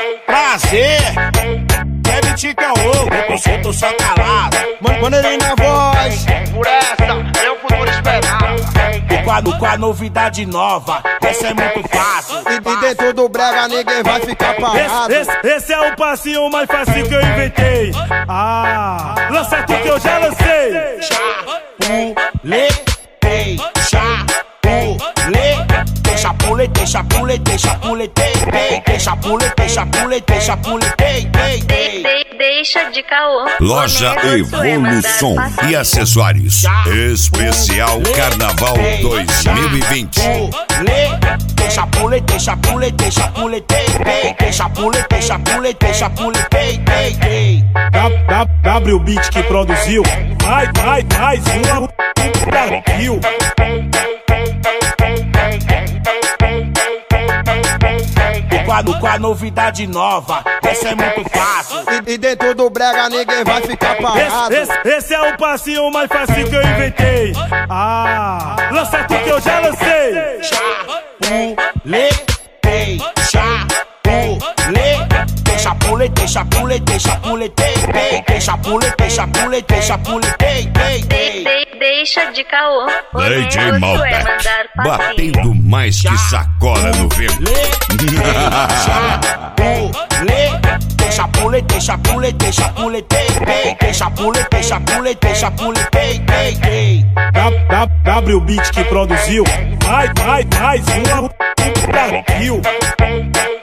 Prazer, deve te caô, eu tô só calado. Manda ele na voz. Por essa, é o futuro esperado. Com a novidade nova, essa é muito fácil. E dentro do brega ninguém vai ficar parado. Esse é o passinho mais fácil que eu inventei. Lança aqui que eu já lancei. Chapuletei, chapuletei, chapuletei, chapuletei, chapuletei, chapuletei, chapuletei. Deixa de caô. Loja Evolução e acessórios. Especial Carnaval 2020. Chapuletei, chapuletei, chapuletei, chapuletei, chapuletei, chapuletei. W Beat que produziu. Mais uma Brasil. Com a novidade nova, essa é muito fácil. E dentro do brega ninguém vai ficar parado. Esse é o passinho mais fácil que eu inventei. Lança aqui que eu já lancei. Chapuletei, chapuletei, chapuletei, chapuletei, chapuletei, chapuletei, chapuletei. Deixa de caô. DJ Malbec, batendo mais que sacola no vento. Chapuletei, chapuletei, chapuletei, chapuletei, chapuletei, chapuletei. W Beat que produziu. Mais uma Brasil.